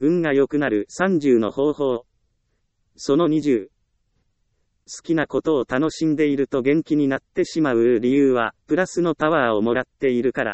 運が良くなる30の方法。その20。好きなことを楽しんでいると元気になってしまう理由は、プラスのパワーをもらっているから。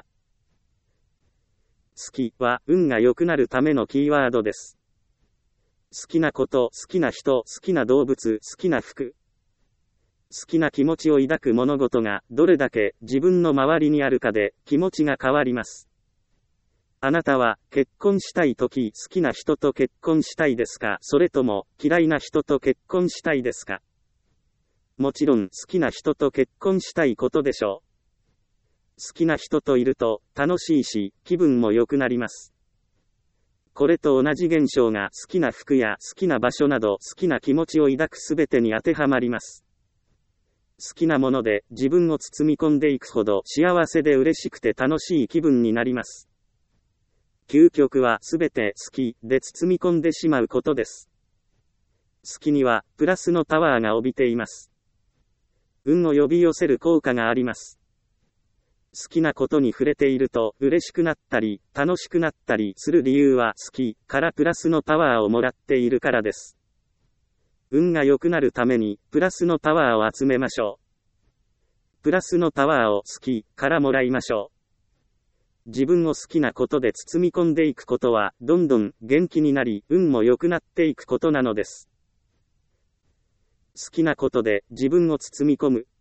好きは、運が良くなるためのキーワードです。好きなこと、好きな人、好きな動物、好きな服。好きな気持ちを抱く物事が、どれだけ自分の周りにあるかで、気持ちが変わります。あなたは、結婚したいとき、好きな人と結婚したいですか？それとも、嫌いな人と結婚したいですか？もちろん、好きな人と結婚したいことでしょう。好きな人といると、楽しいし、気分も良くなります。これと同じ現象が好きな服や好きな場所など好きな気持ちを抱くすべてに当てはまります。好きなもので自分を包み込んでいくほど幸せで嬉しくて楽しい気分になります。究極はすべて好きで包み込んでしまうことです。好きにはプラスのパワーが帯びています。運を呼び寄せる効果があります。好きなことに触れていると嬉しくなったり楽しくなったりする理由は好きからプラスのパワーをもらっているからです。運が良くなるためにプラスのパワーを集めましょう。プラスのパワーを好きからもらいましょう。自分を好きなことで包み込んでいくことはどんどん元気になり運も良くなっていくことなのです。好きなことで自分を包み込む。